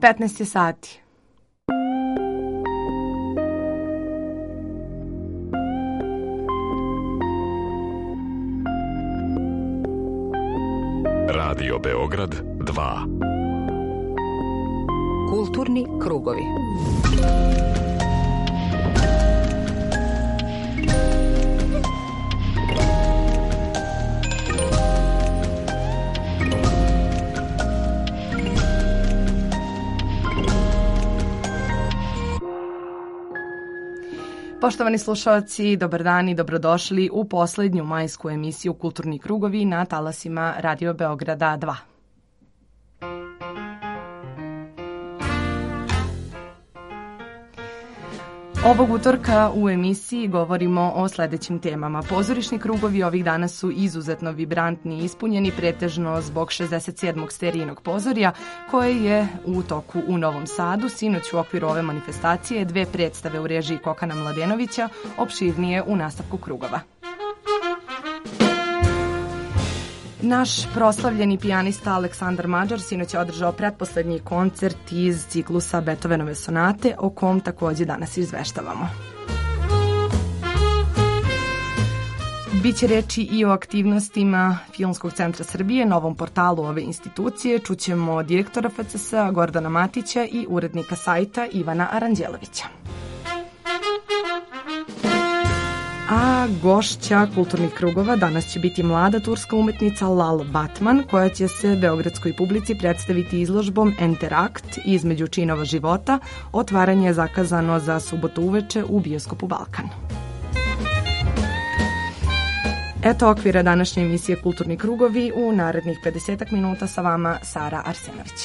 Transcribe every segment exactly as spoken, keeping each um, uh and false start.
petnaest je sati. Radio Beograd dva. Kulturni krugovi. Poštovani slušalci, dobar dan i dobrodošli u poslednju majsku emisiju Kulturni krugovi na talasima Radio Beograda dva. Ovog utorka u emisiji govorimo o sledećim temama. Pozorišni krugovi ovih dana su izuzetno vibrantni i ispunjeni, pretežno zbog šezdeset sedmog serijnog pozorja koje je u toku u Novom Sadu. Sinoć u okviru ove manifestacije dve predstave u režiji Kokana Mladenovića, opširnije u nastavku krugova. Naš proslavljeni pijanista Aleksandar Mađar sinoć je održao pretposlednji koncert iz ciklusa Beethovenove sonate, o kom takođe danas izveštavamo. Biće reči i o aktivnostima Filmskog centra Srbije, novom portalu ove institucije. Čućemo direktora F C S-a Gordana Matića i urednika sajta Ivana Aranđelovića. A gošća kulturnih krugova danas će biti mlada turska umetnica Lal Batman, koja će se beogradskoj publici predstaviti izložbom Enterakt između činova života. Otvaranje je zakazano za subotu uveče u bioskopu Balkan. Eto okvira današnje emisije Kulturni krugovi. U narednih pedesetak minuta sa vama Sara Arsenović.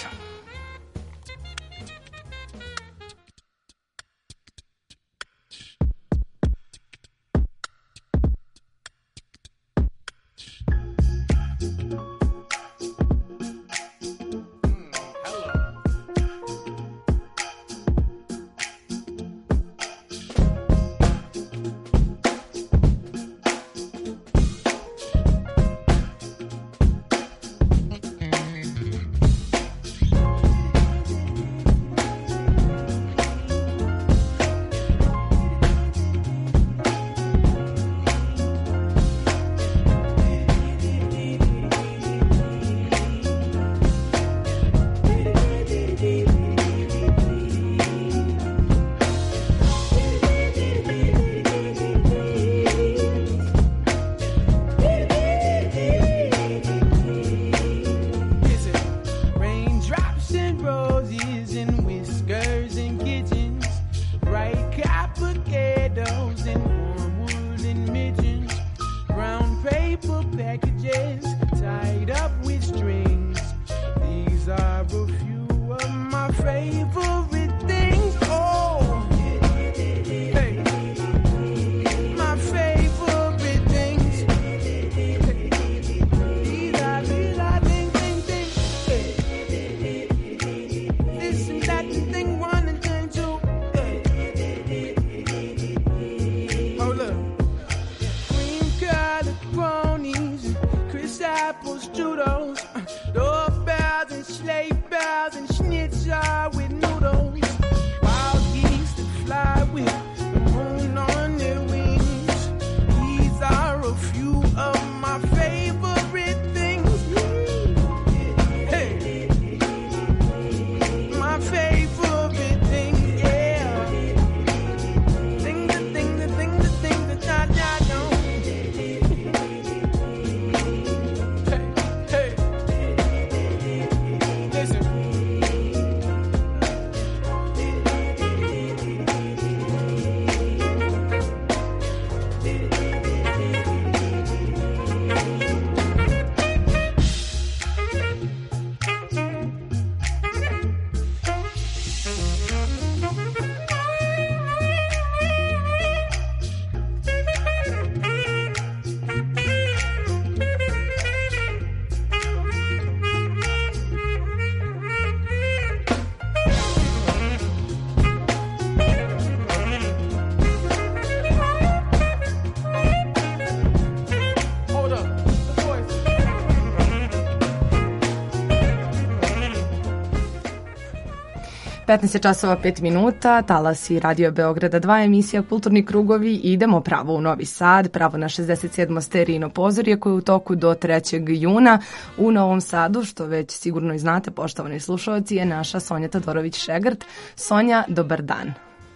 petnaest je časova pet minuta, talasi Radio Beograda dva, emisija Kulturni krugovi. Idemo pravo u Novi Sad, pravo na šezdeset sedmo Sterijino pozorje koje je u toku do trećeg juna. U Novom Sadu, što već sigurno i znate, poštovani slušalci, je naša Sonja Todorović-Šegrt. Sonja, dobar dan.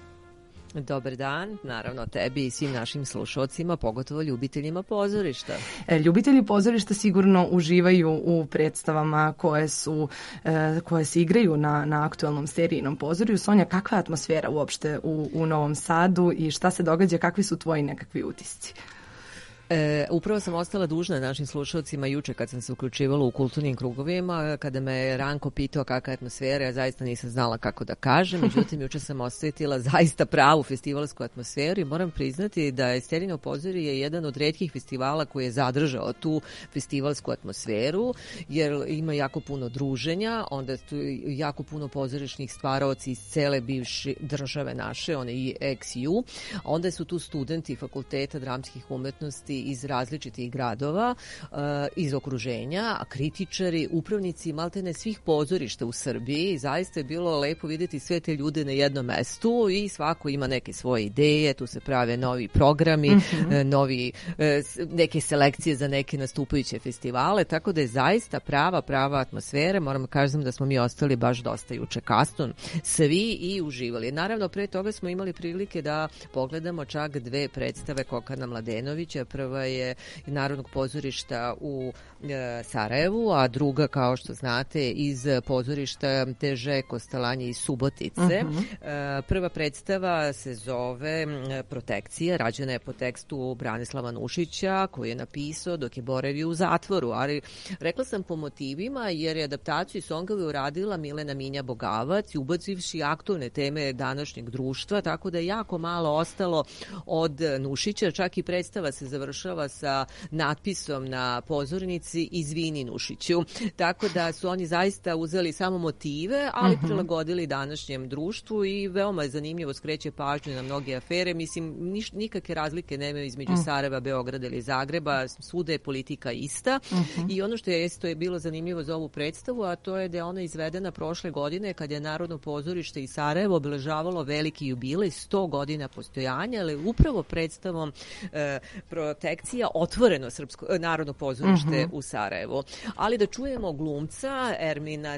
Dobar dan, naravno tebi i svim našim slušalcima, pogotovo ljubiteljima pozorišta. Ljubitelji pozorišta sigurno uživaju u predstavama koje su koje se igraju na, na aktuelnom Sterijinom pozorju. Sonja, kakva je atmosfera uopšte u, u Novom Sadu i šta se događa, kakvi su tvoji nekakvi utisci? E, upravo sam ostala dužna našim slušalcima juče kad sam se uključivala u kulturnim krugovima, kada me Ranko pitao kakva je atmosfera, ja zaista nisam znala kako da kažem, međutim juče sam osjetila zaista pravu festivalsku atmosferu i moram priznati da je Sterijino pozorje jedan od retkih festivala koji je zadržao tu festivalsku atmosferu, jer ima jako puno druženja, onda tu jako puno pozorišnih stvaraoci iz cele bivše države naše, one i ex ju, onda su tu studenti fakulteta dramskih umetnosti iz različitih gradova, iz okruženja, a kritičari, upravnici maltene svih pozorišta u Srbiji. Zaista je bilo lepo vidjeti sve te ljude na jednom mestu i svako ima neke svoje ideje, tu se prave novi programi, mm-hmm. novi, neke selekcije za neke nastupajuće festivale, tako da je zaista prava, prava atmosfera. Moram kažem da smo mi ostali baš dosta juče kasno svi i uživali. Naravno, pre toga smo imali prilike da pogledamo čak dve predstave Kokana Mladenovića. Prva je Narodnog pozorišta u e, Sarajevu, a druga, kao što znate, iz pozorišta T Ž Kostalanje iz Subotice. Uh-huh. E, prva predstava se zove Protekcija, rađena je po tekstu Branislava Nušića, koji je napisao dok je boravio u zatvoru, ali rekla sam po motivima, jer je adaptaciju Songave uradila Milena Minja Bogavac, ubacivši aktualne teme današnjeg društva, tako da je jako malo ostalo od Nušića, čak i predstava se završava sa natpisom na pozornici Izvini Nušiću. Tako da su oni zaista uzeli samo motive, ali uh-huh. prilagodili današnjem društvu i veoma je zanimljivo, skreće pažnju na mnoge afere. Mislim, niš, nikakve razlike nemaju između uh-huh. Sarajeva, Beograda ili Zagreba, svuda je politika ista. Uh-huh. I ono što je, što je bilo zanimljivo za ovu predstavu, a to je da je ona izvedena prošle godine kad je Narodno pozorište i Sarajevo obeležavalo veliki jubilej, sto godina postojanja, ali upravo predstavom e, Protekcija otvoreno srpsko Narodno pozorište uh-huh. u Sarajevu. Ali da čujemo glumca Ermina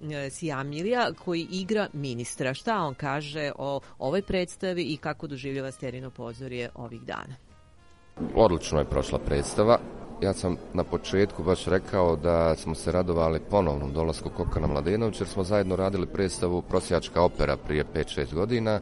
Sijamilija koji igra ministra. Šta on kaže o ovoj predstavi i kako doživljava Sterijino pozorje ovih dana? Odlično je prošla predstava. Ja sam na početku baš rekao da smo se radovali ponovnom dolasku Kokana Mladenovića, jer smo zajedno radili predstavu Prosjačka opera prije pet šest godina.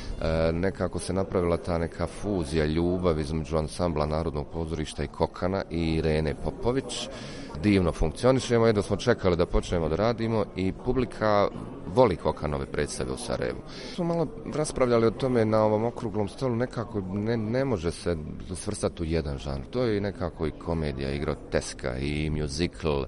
E, nekako se napravila ta neka fuzija, ljubav između ansambla Narodnog pozorišta i Kokana i Irene Popović. Divno funkcionišemo, jedno smo čekali da počnemo da radimo i publika voli Kokanove predstave u Sarajevu. Smo malo raspravljali o tome na ovom okruglom stolu, nekako ne, ne može se svrstati u jedan žanr. To je nekako i komedija, i groteska, i musical,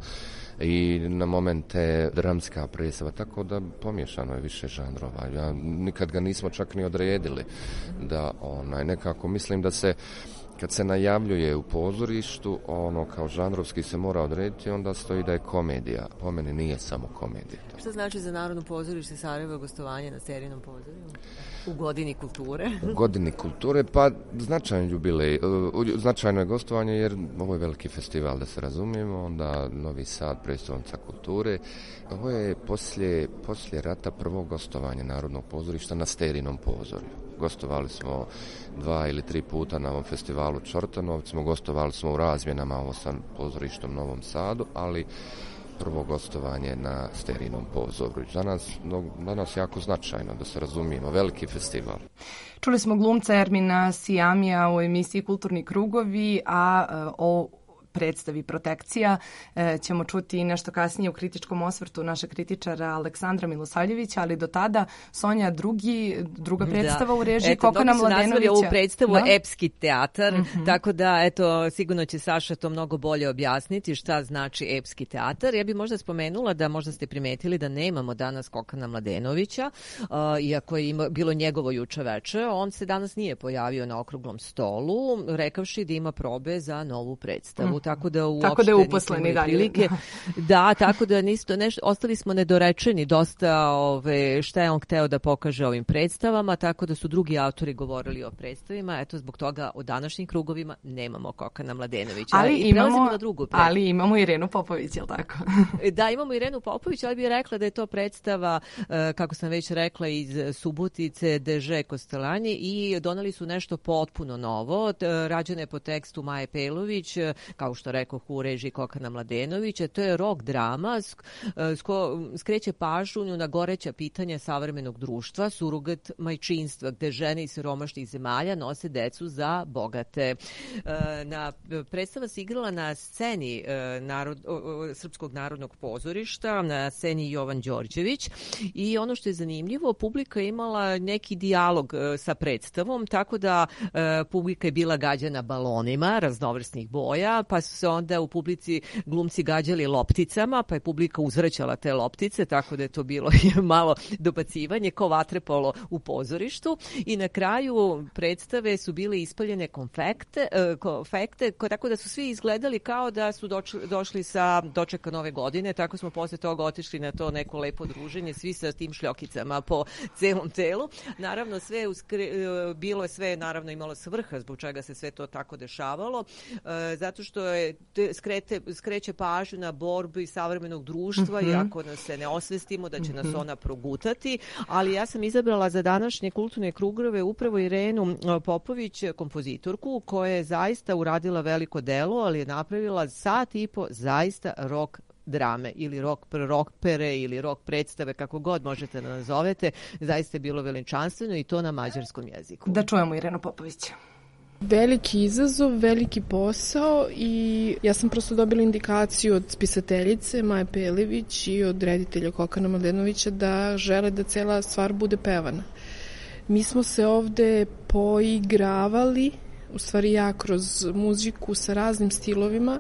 i na momente dramska predstava, tako da pomiješano je više žanrova. Ja, nikad ga nismo čak ni odredili. Da, onaj, nekako mislim da se kad se najavljuje u pozorištu, ono kao žanrovski se mora odrediti, onda stoji da je komedija. Po meni nije samo komedija. Šta znači za Narodno pozorište Sarajevo gostovanje na Sterijinom pozorju? U godini kulture? U godini kulture, pa značajan jubilej. Značajno je gostovanje jer ovo je veliki festival, da se razumijemo, onda Novi Sad, predstavnica kulture. Ovo je poslije, poslije rata prvo gostovanje Narodnog pozorišta na Sterijinom pozorju. Gostovali smo dva ili tri puta na ovom festivalu Čortanovcima, gostovali smo u razmjenama ovo sa pozorištom Novom Sadu, ali prvo gostovanje na Sterijinom pozorju. Za nas, no, za nas jako značajno, da se razumijemo, veliki festival. Čuli smo glumca Ermina Sijamija u emisiji Kulturni krugovi, a o predstavi Protekcija e, ćemo čuti nešto kasnije u kritičkom osvrtu našeg kritičara Aleksandra Milosavljevića, ali do tada, Sonja, drugi, druga predstava da. U režiji Kokana Mladenovića. Eto, ovu predstavu da? Epski teatar, mm-hmm. tako da, eto, sigurno će Saša to mnogo bolje objasniti šta znači epski teatar. Ja bih možda spomenula da možda ste primetili da nemamo danas Kokana Mladenovića, uh, iako je ima, bilo njegovo juče veče, on se danas nije pojavio na okruglom stolu, rekavši da ima probe za novu predstavu. Mm-hmm. tako da uopšte tako da je uposleni dalje. Prilike. Da, tako da nisto, neš, ostali smo nedorečeni dosta ove, šta je on hteo da pokaže ovim predstavama, tako da su drugi autori govorili o predstavima. Eto, zbog toga u današnjim krugovima nemamo Kokana Mladenovića. Ali, I imamo, na drugu ali imamo Irenu Popović, je li tako? Da, imamo Irenu Popović, ali bih rekla da je to predstava, kako sam već rekla, iz Subotice, Deže Kostelanji i donali su nešto potpuno novo. Rađeno je po tekstu Maje Pelović, kao što rekoh, u režiji Kokana Mladenovića. To je rock drama, skreće pažnju na goreća pitanja savremenog društva, surogat majčinstva, gde žene iz siromašnih zemalja nose decu za bogate. Na, predstava se igrala na sceni narod, Srpskog narodnog pozorišta, na sceni Jovan Đorđević, i ono što je zanimljivo, publika je imala neki dijalog sa predstavom, tako da publika je bila gađana balonima raznovrsnih boja, pa su se onda u publici glumci gađali lopticama, pa je publika uzvraćala te loptice, tako da je to bilo malo dobacivanje, ko vaterpolo u pozorištu, i na kraju predstave su bile ispaljene konfekte, konfekte, tako da su svi izgledali kao da su došli, došli sa dočeka nove godine, tako smo posle toga otišli na to neko lepo druženje, svi sa tim šljokicama po celom telu. Naravno, sve uskre, bilo je sve, naravno, imalo svrha zbog čega se sve to tako dešavalo, zato što je skrete, skreće pažnju na borbu i savremenog društva, mm-hmm. iako nas se ne osvestimo da će nas ona progutati, ali ja sam izabrala za današnje kulturne krugove upravo Irenu Popović, kompozitorku, koja je zaista uradila veliko delo, ali je napravila sat i po zaista rock drame ili rock, rock pere ili rock predstave, kako god možete da nazovete. Zaista je bilo veličanstveno i to na mađarskom jeziku. Da čujemo Irenu Popović. Veliki izazov, veliki posao, i ja sam prosto dobila indikaciju od spisateljice Maje Pelević i od reditelja Kokana Mladenovića da žele da cela stvar bude pevana. Mi smo se ovde poigravali, u stvari ja kroz muziku sa raznim stilovima,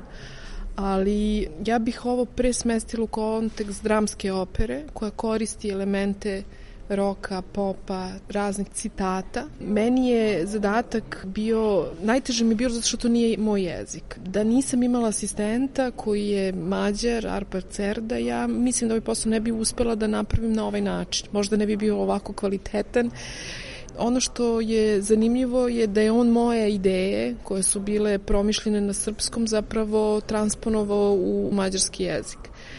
ali ja bih ovo pre smestila u kontekst dramske opere koja koristi elemente roka, popa, raznih citata. Meni je zadatak bio, najteže mi je bio zato što to nije moj jezik. Da nisam imala asistenta koji je Mađar, Arpad Cerda, ja mislim da ovaj posao ne bi uspela da napravim na ovaj način. Možda ne bi bio ovako kvalitetan. Ono što je zanimljivo je da je on moje ideje, koje su bile promišljene na srpskom, zapravo transponovao u mađarski jezik.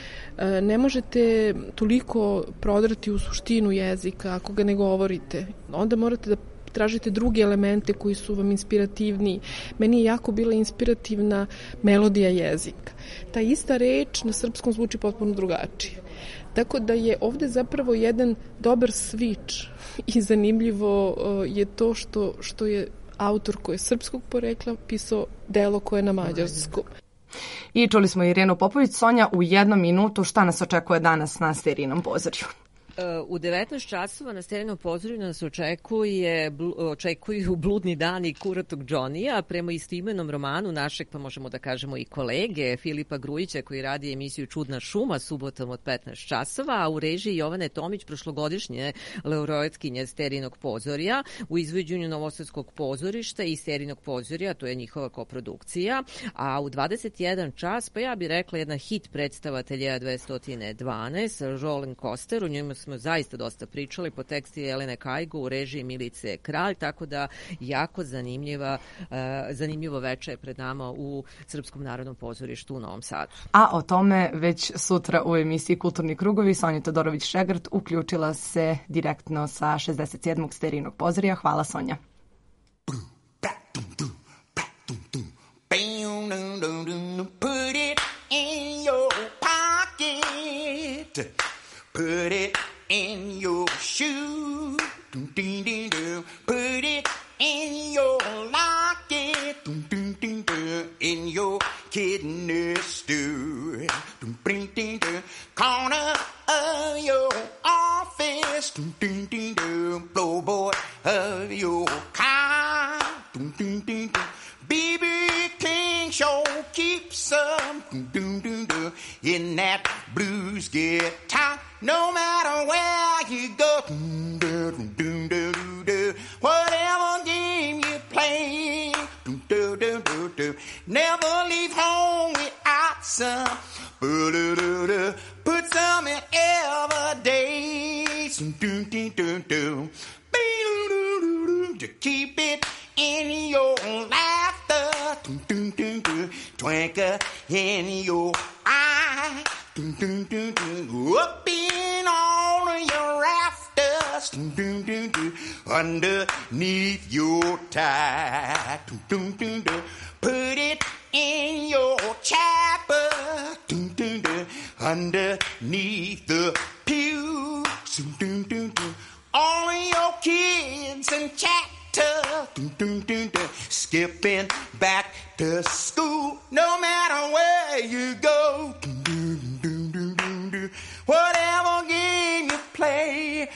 Ne možete toliko prodrati u suštinu jezika ako ga ne govorite. Onda morate da tražite druge elemente koji su vam inspirativniji. Meni je jako bila inspirativna melodija jezika. Ta ista reč na srpskom zvuči potpuno drugačije. Tako da je ovde zapravo jedan dobar switch i zanimljivo je to što, što je autor koji je srpskog porekla pisao delo koje je na mađarskom. I čuli smo Irenu Popović. Sonja, u jednom minutu šta nas očekuje danas na Sterinom pozorju? U devetnaest časova na Sterinom pozorju nas očekuje, očekuju Bludni dani Kuratog Džonija, prema istoimenom romanu našeg, pa možemo da kažemo i kolege, Filipa Grujića, koji radi emisiju Čudna šuma subotom od petnaest časova, a u režiji Jovane Tomić, prošlogodišnje laureatkinje Sterinog pozorja, u izvođenju Novosadskog pozorišta i Sterinog pozorja, to je njihova koprodukcija, a u dvadeset jedan čas, pa ja bih rekla jedna hit predstava Ateljeja dvesta dvanaest, Roland Koster, u njima smo zaista dosta pričali, po tekstu Jelene Kajgo, u režiji Milice Kralj, tako da jako zanimljiva, uh, zanimljivo veče je pred nama u Srpskom narodnom pozorištu u Novom Sadu. A o tome već sutra u emisiji Kulturni krugovi. Sonja Todorović-Šegrt uključila se direktno sa šezdeset sedmog Sterinog pozorja. Hvala, Sonja. Put it in your pocket. Put it in your shoe. Put it in your locket. In your kidney stew. Corner of your office. Blowboy of your car. B B King show keeps some in that blues guitar. No matter where you go, whatever game you play, never leave home To keep it in your laughter, twinkle in your eye, up in all of your rafters, underneath your tie, put it in your chapel, underneath the pew, all of your kids and chatter, skipping back to school, no matter where you go, whatever game you play,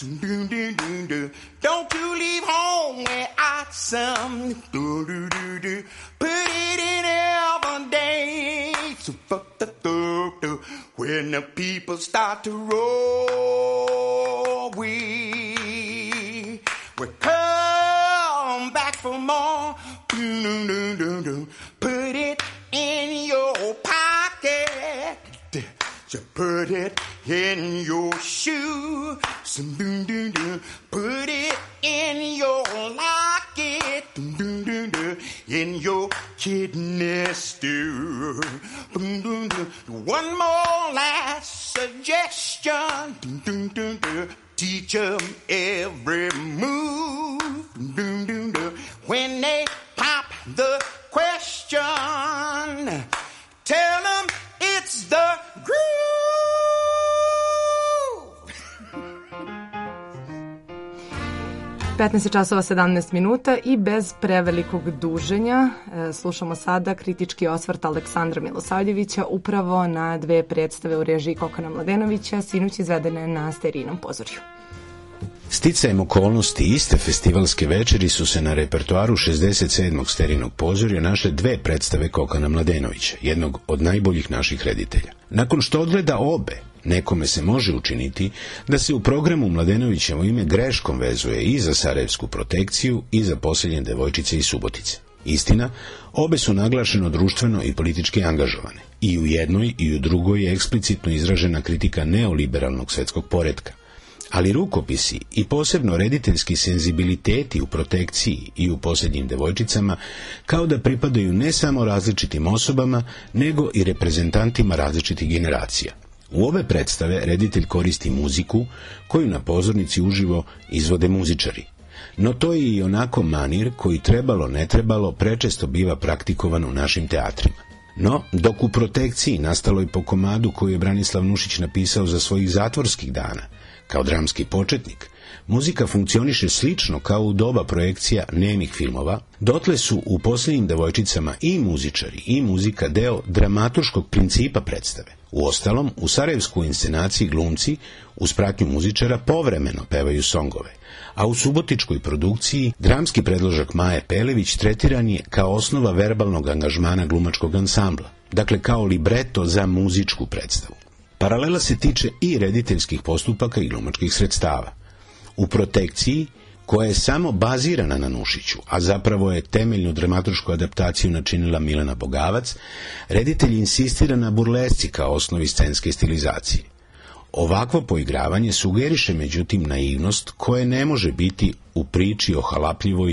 don't you leave home without some, put it in every day, when the people start to roll, we will come back for more, put it in your pocket, you put it in your shoe, put it in your locket, in your kidney stew. One more last suggestion, teach 'em every move. When they pop the question, tell 'em it's the groove. petnaest časova sedamnaest minuta i bez prevelikog duženja e, slušamo sada kritički osvrt Aleksandra Milosavljevića upravo na dve predstave u režiji Kokana Mladenovića, sinoć izvedene na Sterinom pozorju. Sticajem okolnosti iste festivalske večeri su se na repertoaru šezdeset sedmog Sterinog pozorja našle dve predstave Kokana Mladenovića, jednog od najboljih naših reditelja. Nakon što odgleda obe, nekome se može učiniti da se u programu Mladenovićevo ime greškom vezuje i za Sarajevsku protekciju i za poseljenje devojčice iz Subotice. Istina, obe su naglašeno društveno i politički angažovane. I u jednoj i u drugoj je eksplicitno izražena kritika neoliberalnog svetskog poretka. Ali rukopisi i posebno rediteljski senzibiliteti u protekciji i u posljednjim devojčicama kao da pripadaju ne samo različitim osobama, nego i reprezentantima različitih generacija. U ove predstave reditelj koristi muziku koju na pozornici uživo izvode muzičari. No to je i onako manir koji trebalo ne trebalo prečesto biva praktikovan u našim teatrima. No, dok u protekciji nastaloj po komadu koju je Branislav Nušić napisao za svojih zatvorskih dana, kao dramski početnik, muzika funkcioniše slično kao u doba projekcija nemih filmova, dotle su u posljednjim devojčicama i muzičari i muzika deo dramaturškog principa predstave. Uostalom, u sarajevskoj inscenaciji glumci uz pratnju muzičara povremeno pevaju songove, a u subotičkoj produkciji dramski predložak Maje Pelević tretiran je kao osnova verbalnog angažmana glumačkog ansambla, dakle kao libreto za muzičku predstavu. Paralela se tiče i rediteljskih postupaka i glumačkih sredstava. U protekciji, koja je samo bazirana na Nušiću, a zapravo je temeljnu dramaturšku adaptaciju načinila Milena Bogavac, reditelj insistira na burlesci kao osnovi scenske stilizacije. Ovakvo poigravanje sugeriše međutim naivnost koje ne može biti u priči o halapljivoj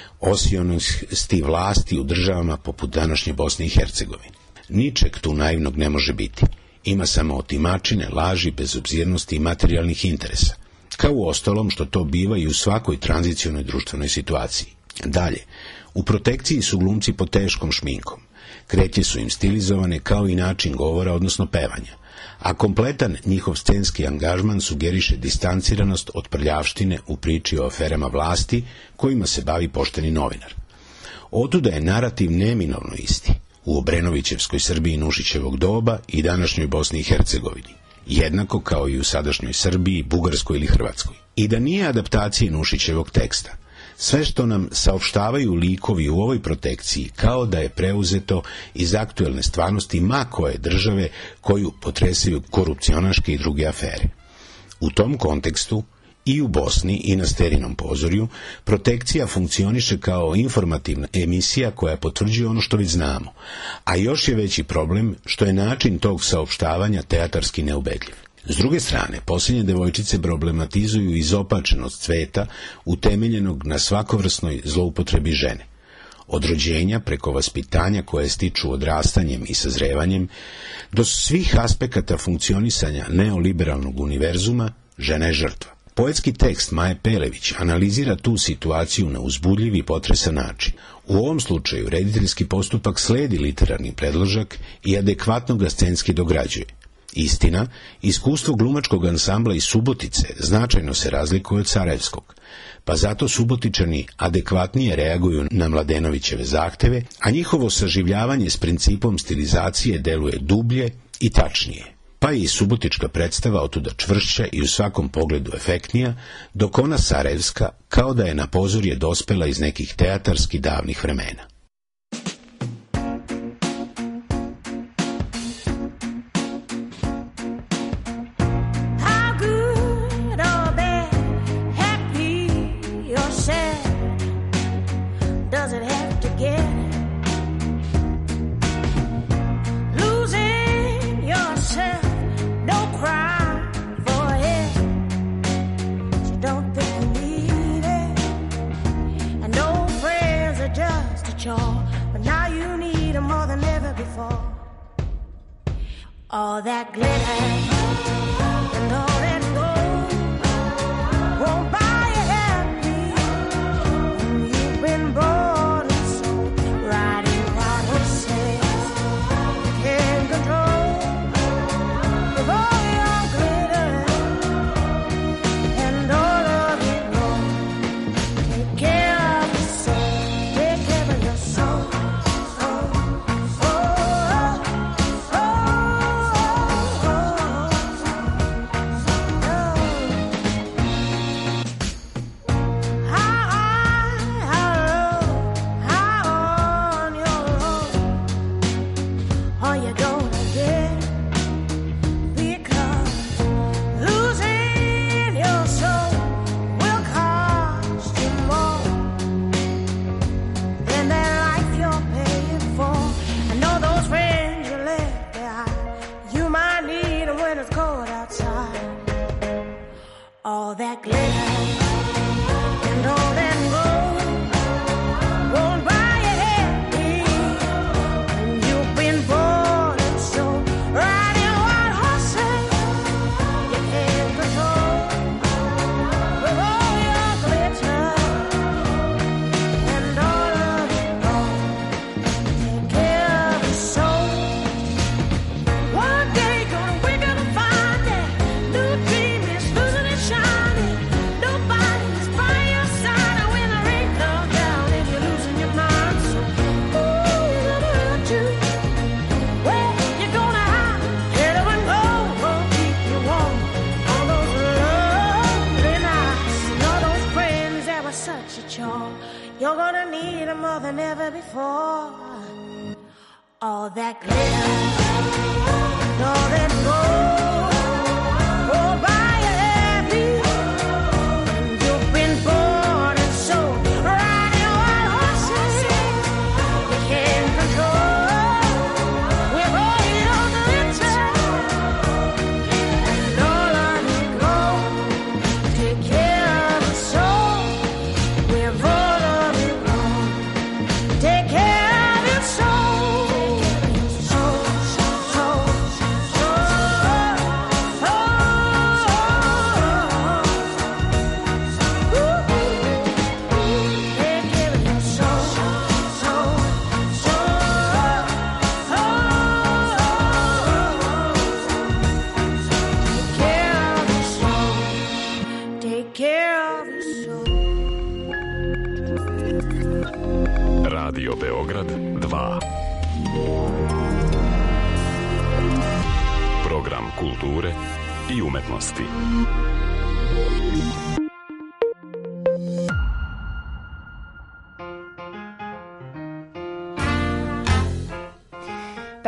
osionosti vlasti u državama poput današnje Bosne i Hercegovine. Ničeg tu naivnog ne može biti. Ima samo otimačine, laži, bezobzirnosti i materijalnih interesa, kao u ostalom što to biva i u svakoj tranzicionoj društvenoj situaciji. Dalje, u protekciji su glumci pod teškom šminkom. Kreće su im stilizovane kao i način govora, odnosno pevanja, a kompletan njihov scenski angažman sugeriše distanciranost od prljavštine u priči o aferama vlasti kojima se bavi pošteni novinar. Otuda je narativ neminovno isti u Obrenovićevskoj Srbiji Nušićevog doba i današnjoj Bosni i Hercegovini, jednako kao i u sadašnjoj Srbiji, Bugarskoj ili Hrvatskoj. I da nije adaptacije Nušićevog teksta, sve što nam saopštavaju likovi u ovoj protekciji kao da je preuzeto iz aktuelne stvarnosti ma koje države koju potresaju korupcionaške i druge afere. U tom kontekstu i u Bosni i na Sterinom pozorju protekcija funkcioniše kao informativna emisija koja potvrđuje ono što već znamo, a još je veći problem što je način tog saopštavanja teatarski neubedljiv. S druge strane, posljednje devojčice problematizuju izopačenost cveta utemeljenog na svakovrsnoj zloupotrebi žene. Od rođenja preko vaspitanja koje stiču odrastanjem i sazrevanjem, do svih aspekata funkcionisanja neoliberalnog univerzuma, žena je žrtva. Poetski tekst Maje Pelević analizira tu situaciju na uzbudljiv i potresan način. U ovom slučaju rediteljski postupak sledi literarni predložak i adekvatno ga scenski dograđuje. Istina, iskustvo glumačkog ansambla iz Subotice značajno se razlikuje od sarajevskog, pa zato Subotičani adekvatnije reaguju na Mladenovićeve zahteve, a njihovo saživljavanje s principom stilizacije deluje dublje i tačnije. Pa je i subotička predstava otuda čvršća i u svakom pogledu efektnija, dok ona sarajevska kao da je na pozorje dospela iz nekih teatarski davnih vremena. All that glitter and all that gold won't buy you happy when you've been bought and sold. Riding wild horses you can't control. With all your glitter and all of it gold, take care of your soul, take care of your soul. All that glitter and all that gold won't buy you happy when you've been bought and sold. Riding wild horses you can't control. With all your glitter and all of it gold, take care of your soul. One day gonna wake up and find that new dream is losing its shine. Nobody's by your side when the rain comes down and you're losing your mind. So who is gonna hurt you? Where you gonna hide? Get up and go, won't keep you warm. All those lonely nights and all those friends that were such a chore. You're gonna need them more than ever before. All that glitter and all that gold won't buy you happy. You've been born and sold, riding wild horses you can't control. With all your glitter and all of it gold, take care of your soul. With all of it gold, take care of your soul. Soul, soul, soul, Radio Beograd dva. Program kulture i umetnosti.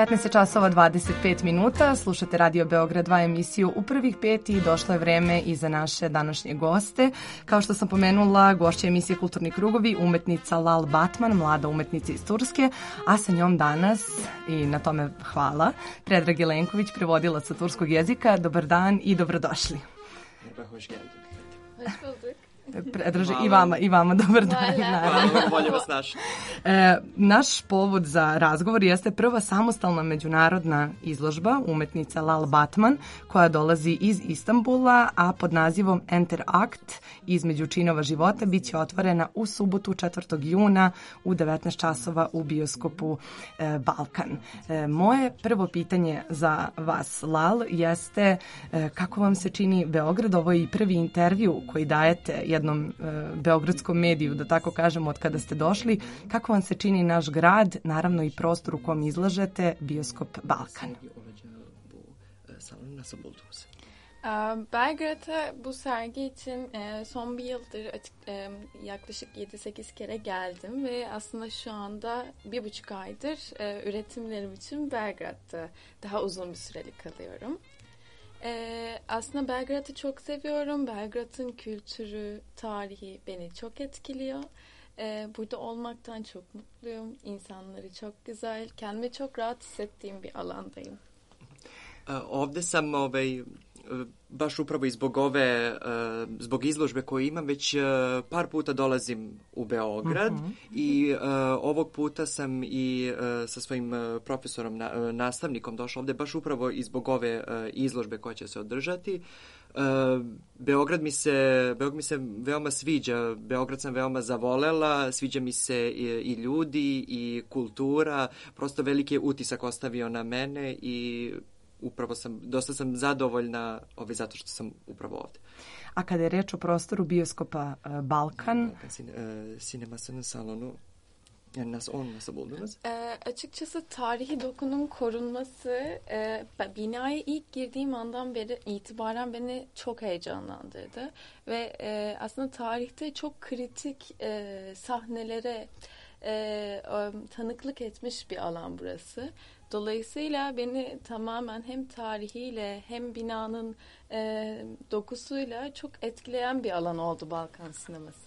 petnaest časova dvadeset pet minuta, slušate Radio Beograd dva emisiju u prvih pet i došlo je vreme i za naše današnje goste. Kao što sam pomenula, gošća emisije Kulturni krugovi, umetnica Lal Batman, mlada umetnica iz Turske, a sa njom danas, i na tome hvala, Predrag Jelenković, prevodilac sa turskog jezika. Dobar dan i dobrodošli. Hoş geldin. Hoş bulduk. Predraže, i vama, i vama dobar dan. Hvala, bolje vas našli. E, naš povod za razgovor jeste prva samostalna međunarodna izložba umetnica Lal Batman, koja dolazi iz Istanbula, a pod nazivom Enter Act između činova života bit će otvorena u subotu četvrtog juna u devetnaest časova u bioskopu e, Balkan. E, moje prvo pitanje za vas, Lal, jeste e, kako vam se čini Beograd? Ovo je i prvi intervju koji dajete jednom e, beogradskom mediju, da tako kažemo, od kada ste došli. Kako vam se čini naš grad, naravno i prostor u kom izlažete, bioskop Balkan? Belgrad'a bu sergi için son bir yıldır açık, yaklaşık yedi sekiz kere geldim ve aslında şu anda bir buçuk aydır üretimlerim için Belgrad'da daha uzun bir süreli kalıyorum. Ee, aslında Belgrad'ı çok seviyorum. Belgrad'ın kültürü, tarihi beni çok etkiliyor. Ee, burada olmaktan çok mutluyum. İnsanları çok güzel. Kendimi çok rahat hissettiğim bir alandayım. Ovde sam ovaj, baš upravo i zbog ove, zbog izložbe koju imam, već par puta dolazim u Beograd uh-huh. i uh, ovog puta sam i uh, sa svojim profesorom, na, nastavnikom došao ovde baš upravo i zbog ove uh, izložbe koja će se održati. Uh, Beograd mi se, Beograd mi se veoma sviđa, Beograd sam veoma zavolela, sviđa mi se i, i ljudi i kultura, prosto veliki je utisak ostavio na mene i upravo sam, dosta sam zadovoljna ovaj, zato što sam upravo ovde. A kada je reč o prostoru bioskopa uh, Balkan? Balkan sin, uh, sinemasının salonu. Yani nasıl, onu nasıl buldunuz? E, açıkçası tarihi dokunun korunması e, binaya ilk girdiğim andan beri itibaren beni çok heyecanlandırdı. Ve e, aslında tarihte çok kritik e, sahnelere e, tanıklık etmiş bir alan burası. Dolayısıyla beni tamamen hem tarihiyle hem binanın e, dokusuyla çok etkileyen bir alan oldu Balkan sineması.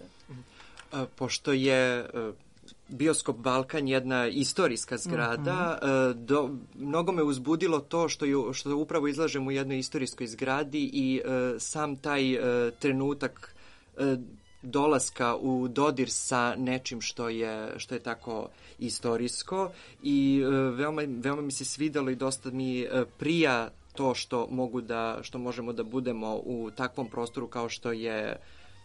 Pošto je bioskop Balkan jedna istorijska zgrada, mm-hmm. do, mnogo me uzbudilo to što, ju, što upravo izlažem u jednoj istorijskoj zgradi i uh, sam taj uh, trenutak uh, dolaska u dodir sa nečim što je, što je tako istorijsko i uh, veoma, veoma mi se svidelo i dosta mi uh, prija to što mogu da, što možemo da budemo u takvom prostoru kao što je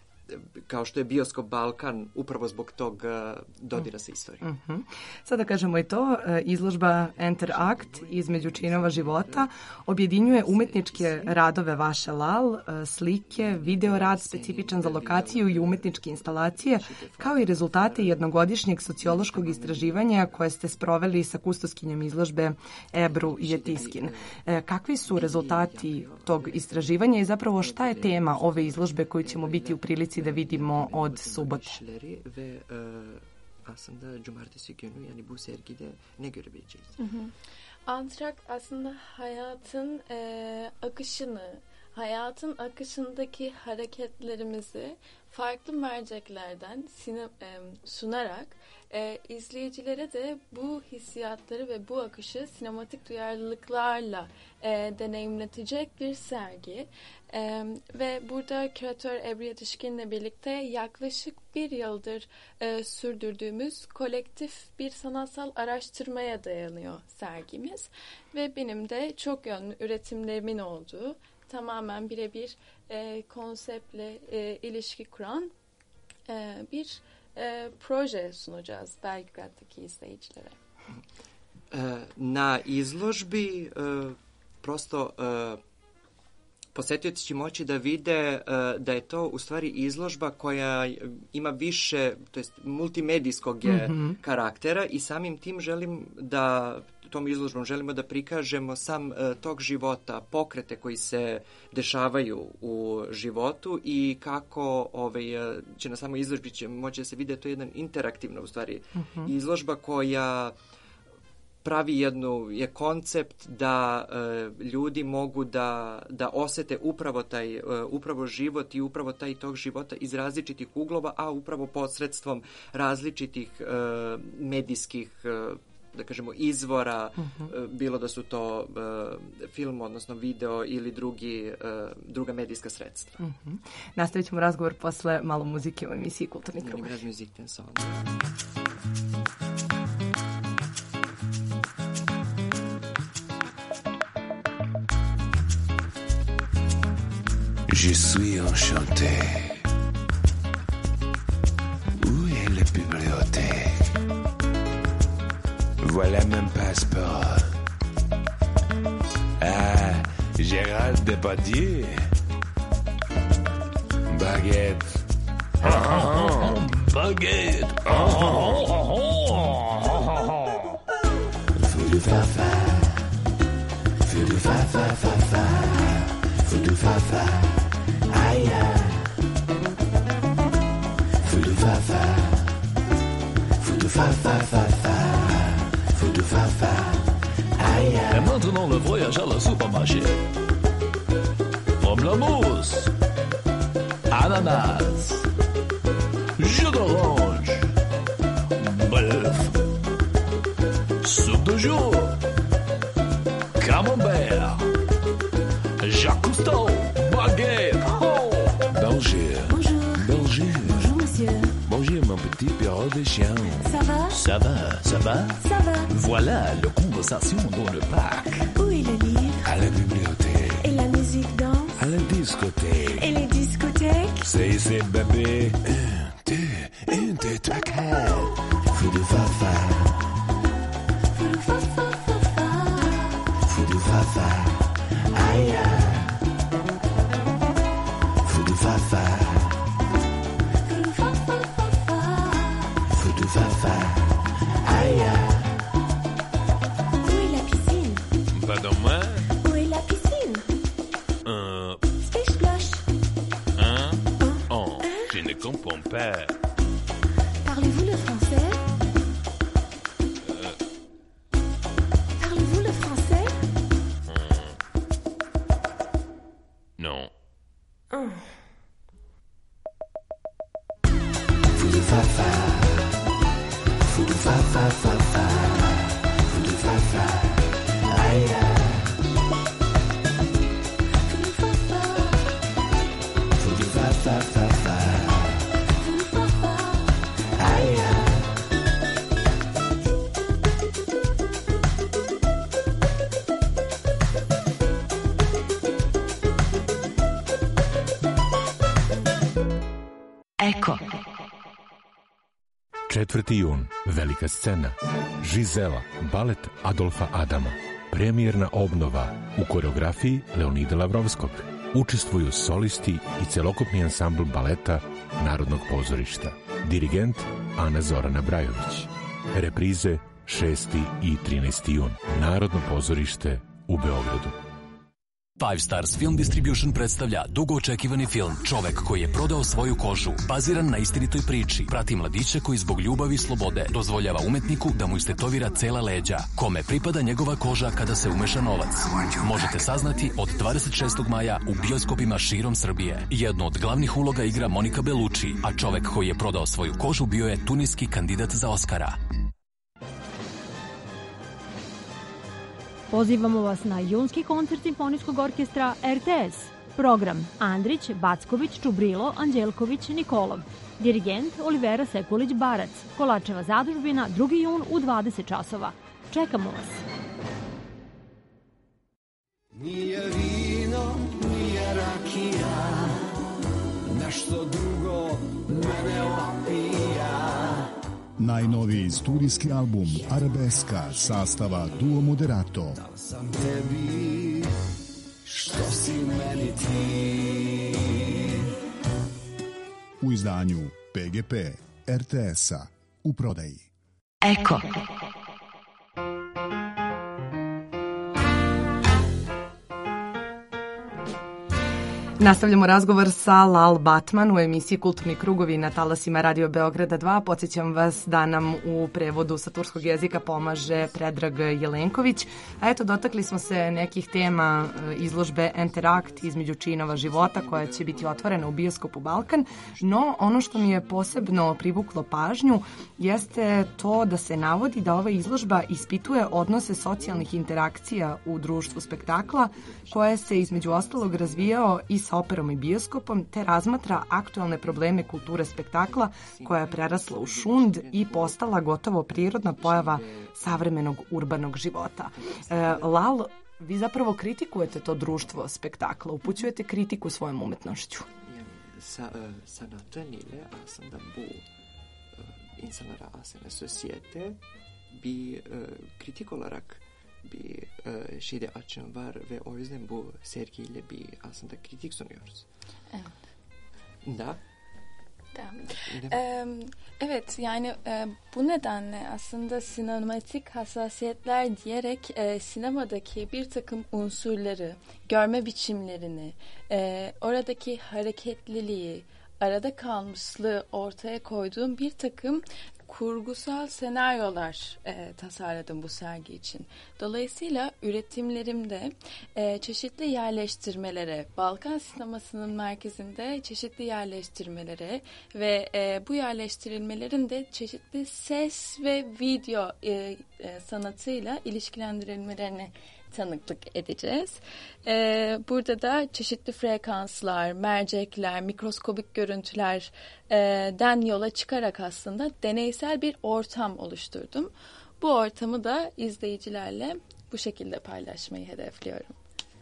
kao što je bioskop Balkan, upravo zbog tog uh, dodira sa istorijom. Uh-huh. Sada kažemo i to, izložba Enter Act između činova života objedinjuje umetničke radove vaše Lal, slike, video rad specifičan za lokaciju i umetničke instalacije, kao i rezultate jednogodišnjeg sociološkog istraživanja koje ste sproveli sa kustoskinjom izložbe Ebru Yetiskin. Kakvi su rezultati tog istraživanja i zapravo šta je tema ove izložbe koju ćemo biti u prilici da vidimo od subote? Ve aslında cumartesi günü yani bu sergide ne görebileceğiz? Antrak aslında hayatın e, akışını, hayatın akışındaki hareketlerimizi farklı merceklerden sine, e, sunarak e, izleyicilere de bu hissiyatları ve bu akışı sinematik duyarlılıklarla e, deneyimletecek bir sergi. E, ve burada küratör Ebru Yetişkin'le birlikte yaklaşık bir yıldır e, sürdürdüğümüz kolektif bir sanatsal araştırmaya dayanıyor sergimiz. Ve benim de çok yönlü üretimlerimin olduğu, tamamen birebir e, konseptle e, ilişki kuran e, bir e, proje sunacağız Belgrad'daki izleyicilere. Na izložbi prosto posetioci će moći da vide da je to u stvari izložba koja ima više, to jest multimedijskog je mm-hmm. karaktera i samim tim želim da tom izložbom želimo da prikažemo sam uh, tog života, pokrete koji se dešavaju u životu i kako ovaj, uh, će na samoj izložbi će moći da se vide, to je jedna interaktivna u stvari uh-huh. izložba koja pravi jednu, je koncept da e, ljudi mogu da, da osete upravo taj, e, upravo život i upravo taj tog života iz različitih uglova, a upravo posredstvom različitih e, medijskih e, da kažemo izvora, uh-huh. bilo da su to uh, film, odnosno video ili drugi, uh, druga medijska sredstva. Uh-huh. Nastavit ćemo razgovor posle malo muzike u emisiji Kulturni krug. Je suis enchanté. Où est la bibliothèque? Voilà mon passeport. Ah, Gérald Depardieu. Baguette. Oh, oh, oh. Baguette. Oh, oh, oh, oh. Fou du fa-fa. Fou du fa-fa-fa-fa. Fou du fa-fa. Aïe. Fou du fa-fa. Fou du fa-fa-fa-fa. Et maintenant le voyage à la supermarché. Pomme la mousse, ananas, jus d'orange, bœuf, soupe de jour, camembert, Jacques Cousteau, baguette. Oh. Bonjour. Bonjour. Bonjour. Bonjour monsieur. Bonjour mon petit perro de chien. Ça va? Ça va, ça va? Ça va. Voilà la conversation dans le parc. Où est le livre? À la bibliothèque. Et la musique danse? À la discothèque. Et les discothèques? C'est ici, bébé. Un, deux, un, deux, trois, quatre. Fou du fa-fa. Fou du fa-fa-fa-fa. Fou du fa-fa. Aïe. Fou du fa-fa. Fou du fa-fa-fa-fa. Fou du fa-fa. Aïe. Pardon, moi? Où est la piscine? Un... Splish splash. Un... Oh, je ne comprends pas. Parlez-vous le français? Euh... Parlez-vous le français? Hmm. Non. Oh. Fou du fa-fa. Fou du fa-fa-fa-fa. Fou du fa-fa. Aïe. Fou du fa-fa-fa-fa. Aïe. Eko. Četvrti jun, velika scena. Žizela, balet Adolfa Adama. Premijerna obnova u koreografiji Leonida Lavrovskog. Učestvuju solisti i celokupni ansambl baleta Narodnog pozorišta. Dirigent Ana Zorana Brajović. Reprize šesti i trinaesti jun. Narodno pozorište u Beogradu. Five Stars Film Distribution predstavlja dugo očekivani film Čovek koji je prodao svoju kožu, baziran na istinitoj priči. Prati mladića koji zbog ljubavi i slobode dozvoljava umetniku da mu istetovira cela leđa, kome pripada njegova koža kada se umeša novac. Možete saznati od dvadeset šestog maja u bioskopima širom Srbije. Jednu od glavnih uloga igra Monika Bellucci, a čovek koji je prodao svoju kožu bio je tuniski kandidat za Oskara. Pozivamo vas na junski koncert Simfonijskog orkestra R T S. Program Andrić, Backović, Čubrilo, Anđelković, Nikolov. Dirigent Olivera Sekulić-Barac. Kolačeva zadužbina drugi jun u dvadeset časova. Čekamo vas. Nije vino, nije rakija, nešto drugo mene opija. Najnoviji studijski album Arabeska sastava Duo Moderato. Dal sam tebi što si meni ti. U izdanju P G P R T S-a u prodaji. Eko. Nastavljamo razgovor sa Lal Batman u emisiji Kulturni krugovi na talasima Radio Beograda dva. Podsjećam vas da nam u prevodu sa turskog jezika pomaže Predrag Jelenković. A eto, dotakli smo se nekih tema izložbe Enterakt između činova života koja će biti otvorena u bioskopu Balkan, no ono što mi je posebno privuklo pažnju jeste to da se navodi da ova izložba ispituje odnose socijalnih interakcija u društvu spektakla koje se između ostalog razvijao i sa operom i bioskopom, te razmatra aktualne probleme kulture spektakla koja je prerasla u šund i postala gotovo prirodna pojava savremenog urbanog života. E, Lal, vi zapravo kritikujete to društvo spektakla, upućujete kritiku svojom umetnošću. Sanatın ile aslında bu insanlara aslında sosyete bir kritik olarak bir e, şeyde açım var ve o yüzden bu sergiyle bir aslında kritik sunuyoruz. Evet. Da. Da. Ee, evet, yani e, bu nedenle aslında sinematik hassasiyetler diyerek e, sinemadaki bir takım unsurları, görme biçimlerini, e, oradaki hareketliliği, arada kalmışlığı ortaya koyduğum bir takım kurgusal senaryolar e, tasarladım bu sergi için. Dolayısıyla üretimlerimde e, çeşitli yerleştirmelere, Balkan sinemasının merkezinde çeşitli yerleştirmelere ve e, bu yerleştirilmelerin de çeşitli ses ve video e, e, sanatıyla ilişkilendirilmelerine tanıklık edeceğiz. Ee, burada da çeşitli frekanslar, mercekler, mikroskobik görüntülerden yola çıkarak aslında deneysel bir ortam oluşturdum. Bu ortamı da izleyicilerle bu şekilde paylaşmayı hedefliyorum.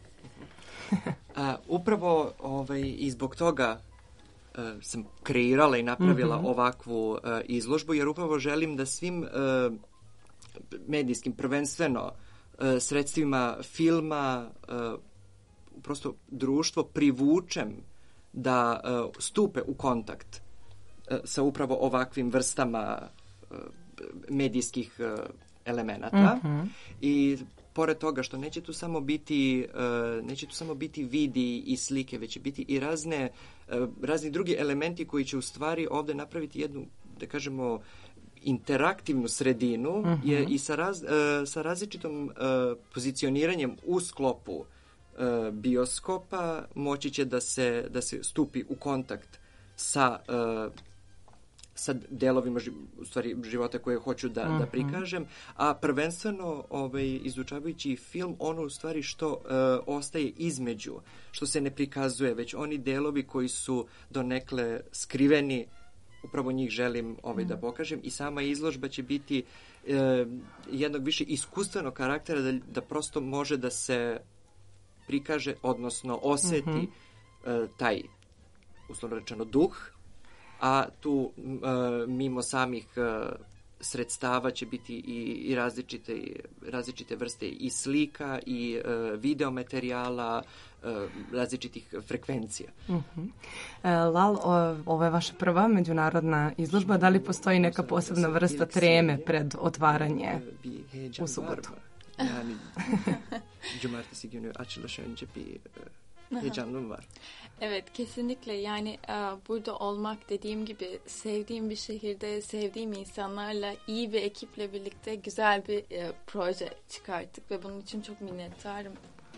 A, upravo ovaj, i zbog toga uh, sam kreirala i napravila mm-hmm. ovakvu uh, izložbu, jer upravo želim da svim uh, medijskim, prvenstveno sredstvima filma, prosto društvo privučem da stupe u kontakt sa upravo ovakvim vrstama medijskih elemenata. Mm-hmm. I pored toga što neće tu samo biti neće tu samo biti vidi i slike, već će biti i razne razni drugi elementi koji će u stvari ovde napraviti jednu, da kažemo, interaktivnu sredinu uh-huh. je i sa, raz, uh, sa različitom uh, pozicioniranjem u sklopu uh, bioskopa moći će da se, da se stupi u kontakt sa, uh, sa delovima ži, u stvari, života koje hoću da, uh-huh. da prikažem, a prvenstveno ovaj, izučavajući film ono u stvari što uh, ostaje između, što se ne prikazuje, već oni delovi koji su donekle skriveni, upravo njih želim ovaj, da pokažem i sama izložba će biti e, jednog više iskustvenog karaktera da, da prosto može da se prikaže, odnosno oseti mm-hmm. e, taj, uslovno rečeno, duh, a tu e, mimo samih e, sredstava će biti i, i različite, različite vrste i slika i e, video materijala, e, različitih frekvencija. Uh-huh. E, Lal, o, ovo je vaša prva međunarodna izložba. Da li postoji neka posebna vrsta treme pred otvaranje u subotu? Yani cumartesi günü açılış önce bir heyecanım var. Evet, kesinlikle. Yani burada olmak, dediğim gibi sevdiğim bir şehirde, sevdiğim insanlarla, iyi bir ekiple birlikte güzel bir proje çıkarttık ve bunun için çok minnettarım.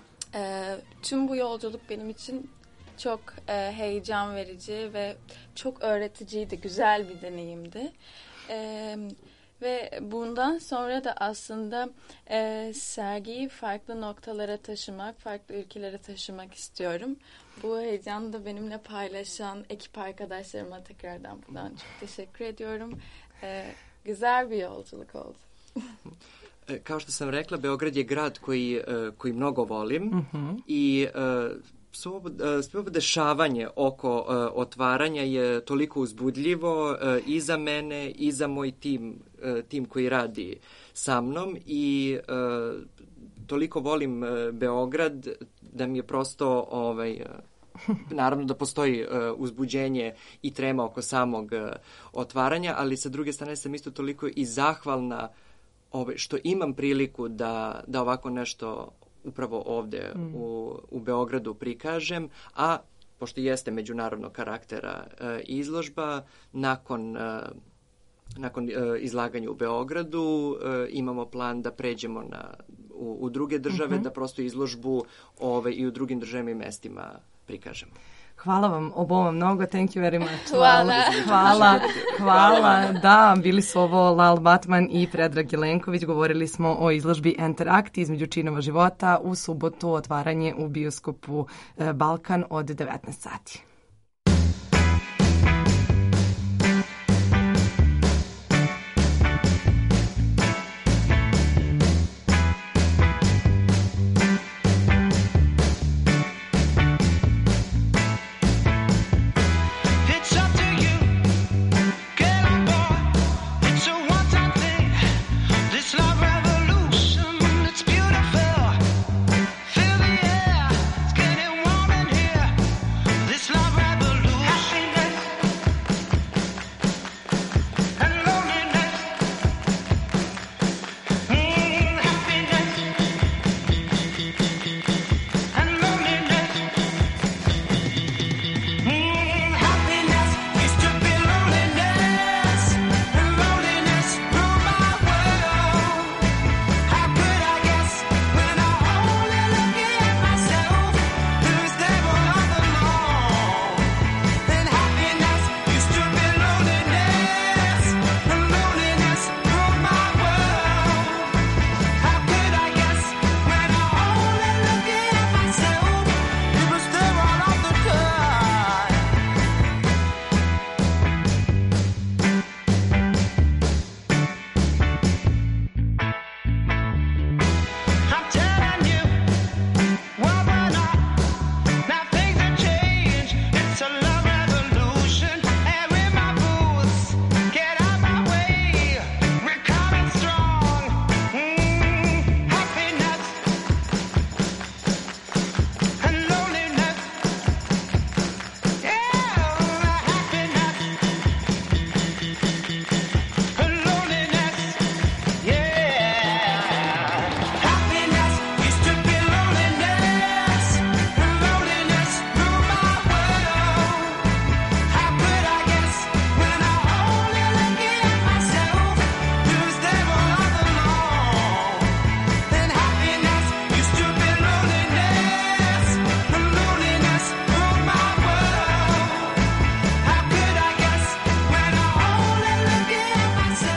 Tüm bu yolculuk benim için çok heyecan verici ve çok öğreticiydi, güzel bir deneyimdi. Ve bundan sonra da aslında e, sergiyi farklı noktalara taşımak, farklı ülkelere taşımak istiyorum. Bu heyecanı da benimle paylaşan ekip arkadaşlarıma tekrardan buradan çok teşekkür ediyorum. E, güzel bir yolculuk oldu. Kao što sam rekla, Beograd je grad koji, koji mnogo volim mm-hmm. i svo ovo dešavanje oko uh, otvaranja je toliko uzbudljivo uh, i za mene i za moj tim, uh, tim koji radi sa mnom i uh, toliko volim uh, Beograd da mi je prosto ovaj, uh, naravno da postoji uh, uzbuđenje i trema oko samog uh, otvaranja, ali sa druge strane sam isto toliko i zahvalna ovaj, što imam priliku da, da ovako nešto upravo ovde mm. u, u Beogradu prikažem, a pošto jeste međunarodnog karaktera izložba, nakon nakon izlaganja u Beogradu imamo plan da pređemo na, u, u druge države, Mhm. da prosto izložbu ove, i u drugim državama i mestima prikažemo. Hvala vam obovom mnogo, thank you very much. Hvala. Hvala, hvala. Da, bili su ovo Lal Batman i Predrag Jelenković. Govorili smo o izložbi Interact između činova života, u subotu otvaranje u bioskopu e, Balkan od devetnaest sati. It's up to you. Get on board. It's a one-time thing. This love revolution, it's beautiful. Feel the air. It's getting warm in here. This love revolution. Happiness and loneliness. Mm, happiness and loneliness. Mm, happiness used to be loneliness, and loneliness ruled my world. How could I guess when I only looking at myself, who's devil of them all? Then happiness used to be loneliness, and loneliness ruled my world. How could I guess when I only looking at myself, it was devil of the kind? I'm telling you, what went on? Now things have changed. It's a love revolution. And with my boots, get out my way. We're coming strong. Mm, happiness and loneliness. Yeah, happiness and loneliness. Yeah. Happiness used to be loneliness, and loneliness ruled my world. How could I guess when I only looking at myself, who's devil of them all? Then happiness used to be loneliness, and loneliness ruled my world. How could I guess when I only looking at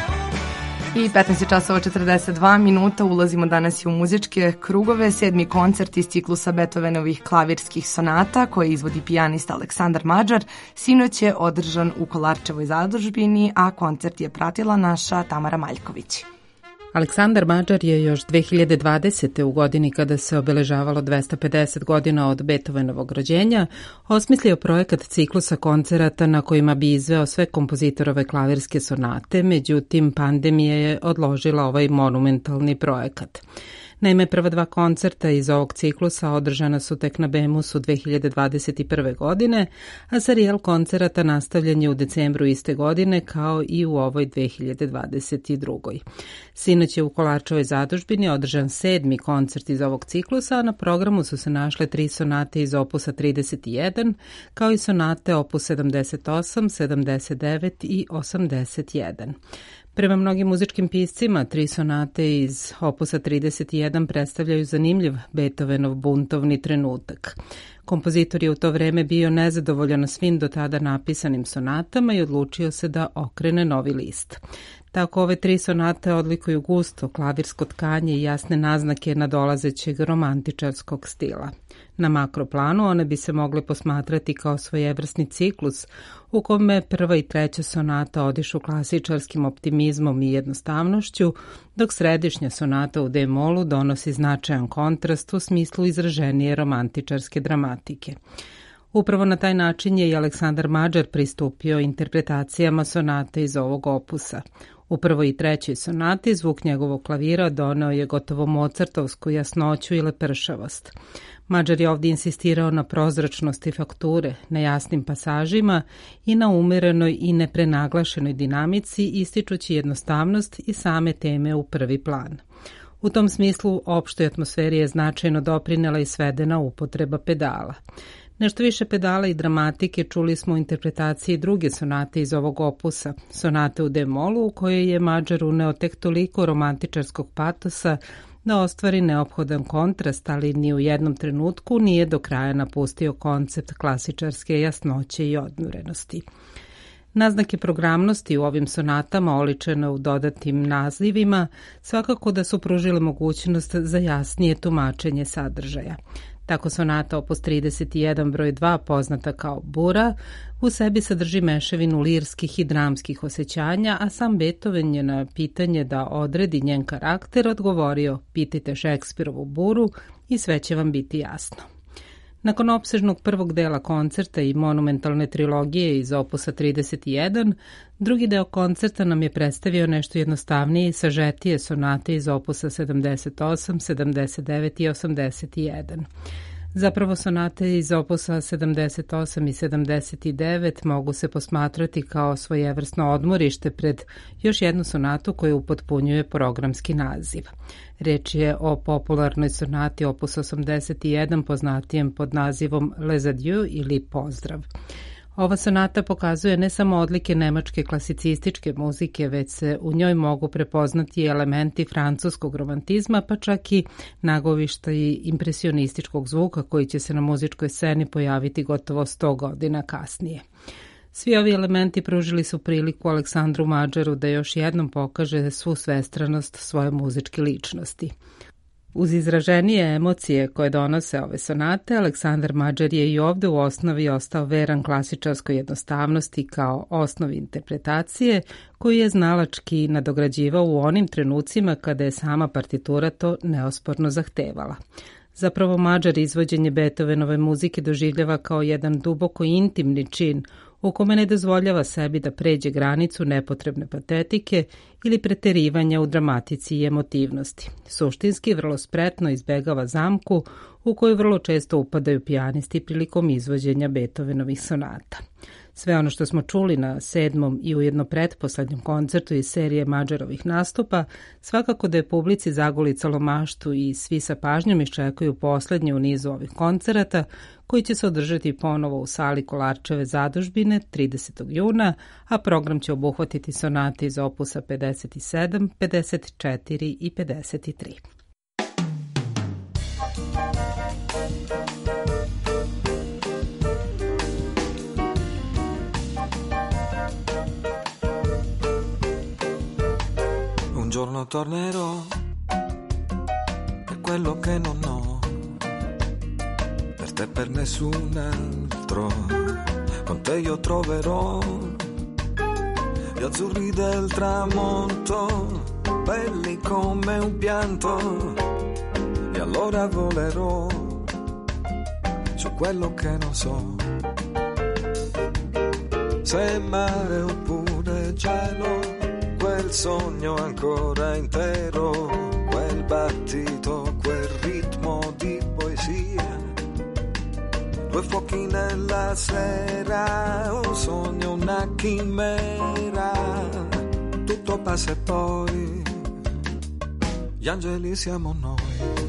myself? I petnaest je časova četrdeset dva minuta, ulazimo danas i u muzičke krugove. Sedmi koncert iz ciklusa Beethovenovih klavirskih sonata koje izvodi pijanista Aleksandar Mađar sinoć je održan u Kolarčevoj zadužbini, a koncert je pratila naša Tamara Maljković. Aleksandar Mađar je još dve hiljade dvadesete. u godini kada se obeležavalo dvesta pedeset godina od Beethovenovog rođenja, osmislio projekat ciklusa koncerata na kojima bi izveo sve kompozitorove klavirske sonate, međutim pandemija je odložila ovaj monumentalni projekat. Naime, prva dva koncerta iz ovog ciklusa održana su tek na Bemusu dve hiljade dvadeset prve. godine, a serijal koncerata nastavljen je u decembru iste godine kao i u ovoj dve hiljade dvadeset drugoj. Sinoć je u Kolarčevoj zadužbini održan sedmi koncert iz ovog ciklusa, a na programu su se našle tri sonate iz opusa trideset jedan, kao i sonate opus sedamdeset osam, sedamdeset devet i osamdeset jedan. Prema mnogim muzičkim piscima, tri sonate iz opusa trideset jedan predstavljaju zanimljiv Beethovenov buntovni trenutak. Kompozitor je u to vreme bio nezadovoljan svim do tada napisanim sonatama i odlučio se da okrene novi list. Tako ove tri sonate odlikuju gusto klavirsko tkanje i jasne naznake nadolazećeg romantičarskog stila. Na makroplanu one bi se mogle posmatrati kao svojevrsni ciklus u kome prva i treća sonata odišu klasičarskim optimizmom i jednostavnošću, dok središnja sonata u D-molu donosi značajan kontrast u smislu izraženije romantičarske dramatike. Upravo na taj način je i Aleksandar Mađar pristupio interpretacijama sonate iz ovog opusa. U prvoj i trećoj sonati zvuk njegovog klavira doneo je gotovo mozartovsku jasnoću i lepršavost. Mađar je ovdje insistirao na prozračnosti fakture, na jasnim pasažima i na umerenoj i neprenaglašenoj dinamici, ističući jednostavnost i same teme u prvi plan. U tom smislu opštoj atmosferi je značajno doprinela i svedena upotreba pedala. Nešto više pedala i dramatike čuli smo u interpretaciji druge sonate iz ovog opusa, sonate u D-molu, u kojoj je Mađar uneo tek toliko romantičarskog patosa da ostvari neophodan kontrast, ali ni u jednom trenutku nije do kraja napustio koncept klasičarske jasnoće i odmjerenosti. Naznake programnosti u ovim sonatama, oličene u dodatim nazivima, svakako da su pružile mogućnost za jasnije tumačenje sadržaja. Tako sonata opus trideset jedan broj dva, poznata kao Bura, u sebi sadrži mešavinu lirskih i dramskih osjećanja, a sam Beethoven je na pitanje da odredi njen karakter odgovorio: pitajte Šekspirovu Buru i sve će vam biti jasno. Nakon opsežnog prvog dela koncerta i monumentalne trilogije iz opusa trideset jedan, drugi deo koncerta nam je predstavio nešto jednostavnije i sažetije sonate iz opusa sedamdeset osam, sedamdeset devet i osamdeset jedan. Zapravo sonate iz opusa sedamdeset osam i sedamdeset devet mogu se posmatrati kao svojevrsno odmorište pred još jednu sonatu koju upotpunjuje programski naziv. Reč je o popularnoj sonati opus osamdeset jedan, poznatijem pod nazivom Les Adieux ili Pozdrav. Ova sonata pokazuje ne samo odlike nemačke klasicističke muzike, već se u njoj mogu prepoznati elementi francuskog romantizma, pa čak i nagovišta i impresionističkog zvuka koji će se na muzičkoj sceni pojaviti gotovo sto godina kasnije. Svi ovi elementi pružili su priliku Aleksandru Mađaru da još jednom pokaže svu svestranost svoje muzičke ličnosti. Uz izraženije emocije koje donose ove sonate, Aleksandar Mađar je i ovde u osnovi ostao veran klasičarskoj jednostavnosti kao osnovi interpretacije, koju je znalački nadograđivao u onim trenucima kada je sama partitura to neosporno zahtevala. Zapravo Mađar izvođenje Beethovenove muzike doživljava kao jedan duboko intimni čin u kome ne dozvoljava sebi da pređe granicu nepotrebne patetike ili preterivanja u dramatici i emotivnosti. Suštinski vrlo spretno izbegava zamku u koju vrlo često upadaju pijanisti prilikom izvođenja Beethovenovih sonata. Sve ono što smo čuli na sedmom i ujedno pretposlednjem koncertu iz serije Mađarovih nastupa svakako da je publici zagolicalo maštu i svi sa pažnjom iščekuju poslednje u nizu ovih koncerata koji će se održati ponovo u sali Kolarčeve zadužbine tridesetog juna, a program će obuhvatiti sonate iz opusa pedeset sedam, pedeset četiri i pedeset tri. Un giorno tornerò per quello che non ho, per te, per nessun altro. Con te io troverò gli azzurri del tramonto, belli come un pianto, e allora volerò su quello che non so, se mare oppure cielo, quel sogno ancora intero, quel battito, quel ritmo di poesia, due fuochi nella sera, un sogno, una chimera, tutto passa e poi gli angeli siamo noi,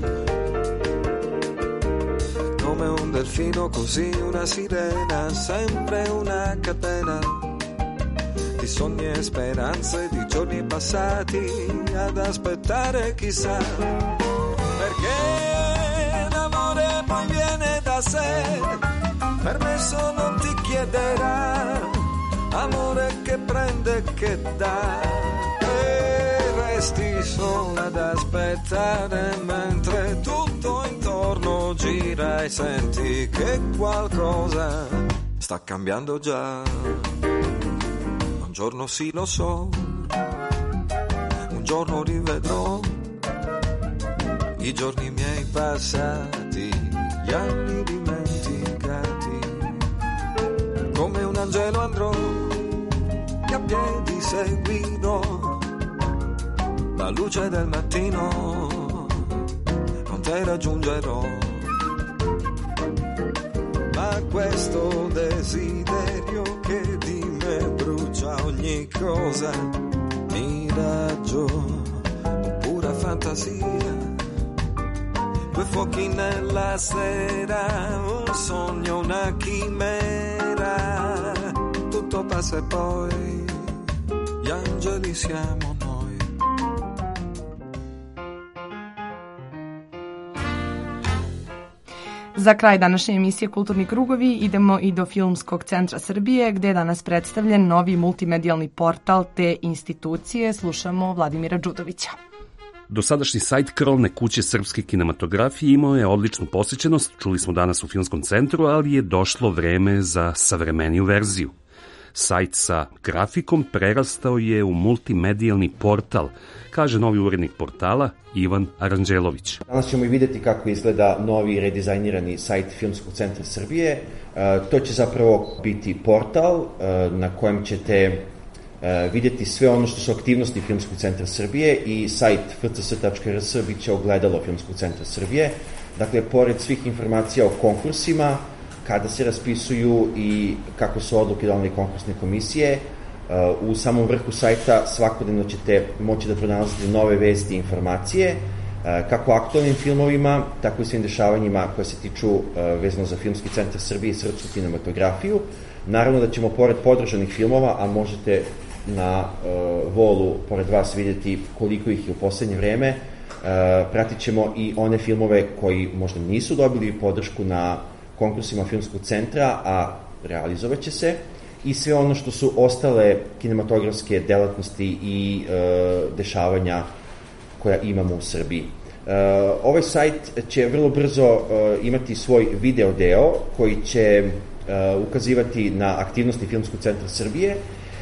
come un delfino, così una sirena, sempre una catena di sogni e speranze, di giorni passati ad aspettare chissà, perché l'amore poi viene da sé, permesso non ti chiederà, amore che prende e che dà, e resti sola ad aspettare mentre tutto intorno gira e senti che qualcosa sta cambiando già. Un giorno sì lo so, un giorno rivedrò i giorni miei passati, gli anni dimenticati, come un angelo andrò e a piedi seguirò la luce del mattino, con te raggiungerò, ma questo desiderio che di me brucia ogni cosa, miraggio, pura fantasia, due fuochi nella sera, un sogno, una chimera, tutto passa e poi gli angeli siamo noi. Za kraj današnje emisije Kulturni krugovi idemo i do Filmskog centra Srbije, gde je danas predstavljen novi multimedijalni portal te institucije. Slušamo Vladimira Đudovića. Dosadašnji sajt krovne kuće srpske kinematografije imao je odličnu posjećenost, čuli smo danas u Filmskom centru, ali je došlo vreme za savremeniju verziju. Sajt sa grafikom prerastao je u multimedijalni portal, kaže novi urednik portala Ivan Aranđelović. Danas ćemo i vidjeti kako izgleda novi redizajnirani sajt Filmskog centra Srbije. E, to će zapravo biti portal e, na kojem ćete e, vidjeti sve ono što su aktivnosti Filmskog centra Srbije i sajt f c s tačka r s bit će ogledalo Filmskog centra Srbije. Dakle, pored svih informacija o konkursima, kada se raspisuju i kako su odluke doneli konkursne komisije, u samom vrhu sajta svakodnevno ćete moći da pronalazite nove vesti i informacije, kako o aktualnim filmovima, tako i svim dešavanjima koje se tiču vezano za Filmski centar Srbije i srpsku kinematografiju. Naravno da ćemo pored podržanih filmova, a možete na volu pored vas vidjeti koliko ih je u poslednje vreme, pratit ćemo i one filmove koji možda nisu dobili podršku na konkursima Filmskog centra, a realizovat će se, i sve ono što su ostale kinematografske delatnosti i e, dešavanja koja imamo u Srbiji. E, ovaj sajt će vrlo brzo e, imati svoj video deo koji će e, ukazivati na aktivnosti Filmskog centra Srbije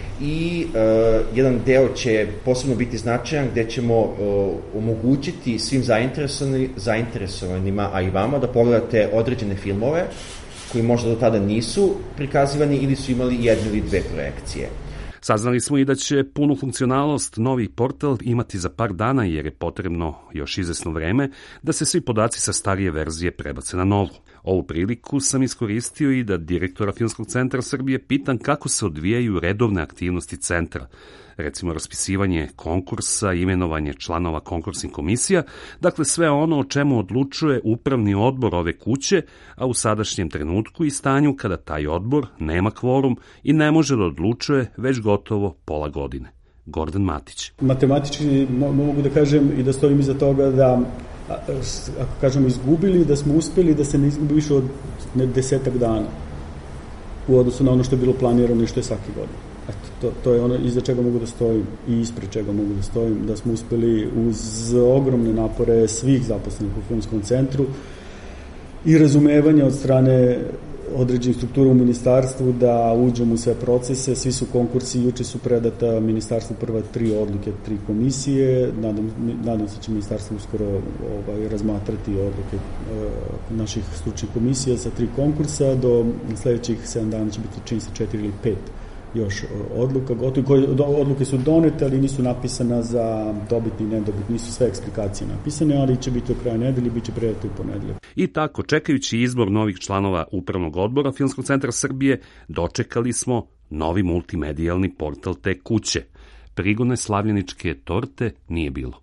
i e, jedan deo će posebno biti značajan gde ćemo e, omogućiti svim zainteresovani, zainteresovanima, a i vama, da pogledate određene filmove koji možda do tada nisu prikazivani ili su imali jednu ili dve projekcije. Saznali smo i da će punu funkcionalnost novi portal imati za par dana, jer je potrebno još izvesno vreme da se svi podaci sa starije verzije prebace na novu. Ovu priliku sam iskoristio i da direktora Filmskog centra Srbije pitam kako se odvijaju redovne aktivnosti centra, recimo raspisivanje konkursa, imenovanje članova konkursnih komisija, dakle sve ono o čemu odlučuje upravni odbor ove kuće, a u sadašnjem trenutku i stanju kada taj odbor nema kvorum i ne može da odlučuje već gotovo pola godine. Gordan Matić. Matematički mogu da kažem i da stojim iza toga da, ako kažemo izgubili, da smo uspeli da se ne izgubi više od desetak dana u odnosu na ono što je bilo planirano i što je svake godine. Eto, to, to je ono iza čega mogu da stojim i ispred čega mogu da stojim, da smo uspeli uz ogromne napore svih zaposlenih u Filmskom centru i razumevanja od strane određenih struktura u ministarstvu da uđemo u sve procese. Svi su konkursi, juče su predata ministarstvu prva tri odluke, tri komisije. Nadam, nadam se će ministarstvo uskoro ovaj, razmatrati odluke e, naših stručnih komisija sa tri konkursa. Do sledećih sedam dana će biti čini se četiri ili pet još odluka. Gotovo, koje odluke su donete, ali nisu napisana za dobitni i nedobitni, nisu sve eksplikacije napisane, ali će biti do kraja nedelje, bit će predato u ponedeljak. I tako, čekajući izbor novih članova Upravnog odbora Filmskog centra Srbije, dočekali smo novi multimedijalni portal te kuće. Prigone slavljeničke torte nije bilo.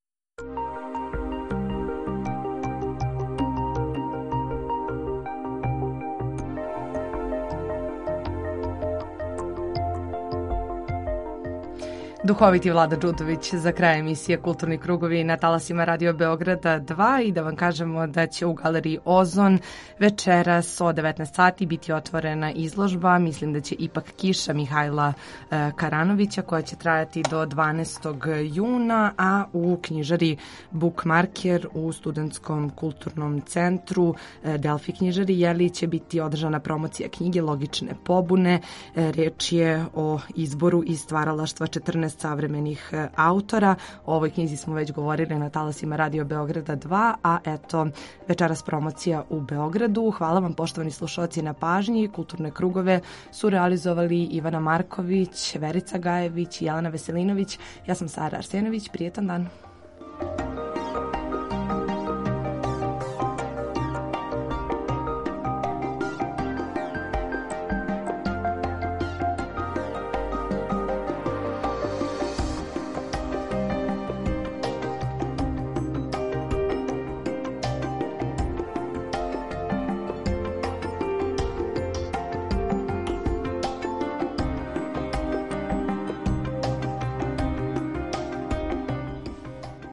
Duhoviti Vlada Đudović za kraj emisije Kulturni krugovi na talasima Radio Beograda dva i da vam kažemo da će u galeriji Ozon večeras od devetnaest sati biti otvorena izložba, mislim da će ipak kiša Mihajla e, Karanovića koja će trajati do dvanaestog juna, a u knjižari Bookmarker u Studentskom kulturnom centru e, Delfi knjižari jeli će biti održana promocija knjige Logične pobune. E, reč je o izboru iz stvaralaštva četrnaest savremenih autora. O ovoj knjizi smo već govorili na talasima Radio Beograda dva, a eto, večeras promocija u Beogradu. Hvala vam, poštovani slušalci, na pažnji. Kulturne krugove su realizovali Ivana Marković, Verica Gajević i Jelena Veselinović. Ja sam Sara Arsenović. Prijetan dan.